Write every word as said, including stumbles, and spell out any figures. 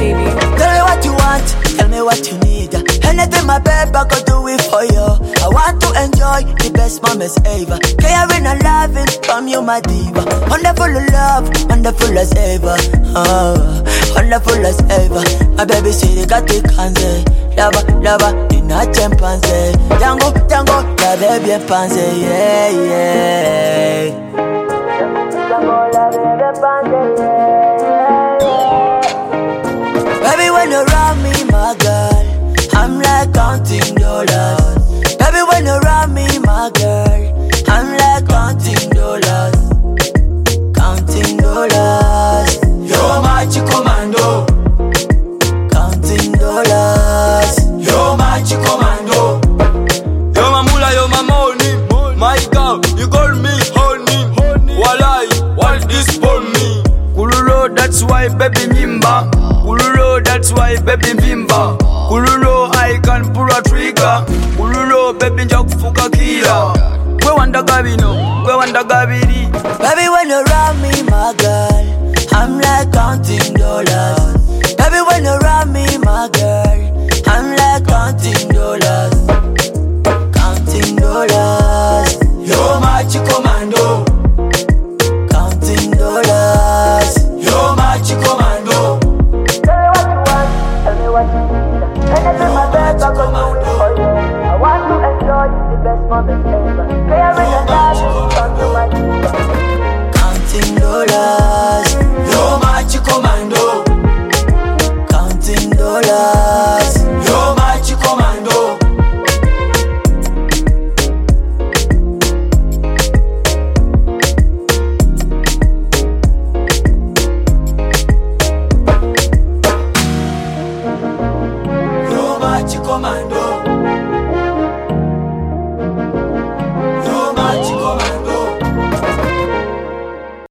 baby. Tell me what you want, tell me what you need. Anything my baby, I could do it for you. I want to enjoy the best moments ever. Caring and loving from you, my diva. Wonderful love, wonderful as ever. Oh, wonderful as ever. My baby say they got the cancer. Lava, lava, in a chimpanzee. Tango, tango, la baby en panze, yeah, yeah. Tango, la baby en panze, yeah, yeah. Baby, when you around me, my girl, I'm like counting dollars. Baby, when you around me, my girl, I'm like counting dollars. Counting dollars. You're my commando. Counting dollars. You're my commando. You're my mula, you're my money. My girl, you call me honey. Walai, what this for me? Kululo, that's why baby mimba. Kululo, that's why baby mimba. Kululo, I can pull a trigger. Kululo, baby njakufuka kila. Kwe wanda gabino, kwe wanda gabiri. Baby, when you around me, my girl, I'm like counting dollars. Baby, when you around me, my girl, I'm like counting dollars.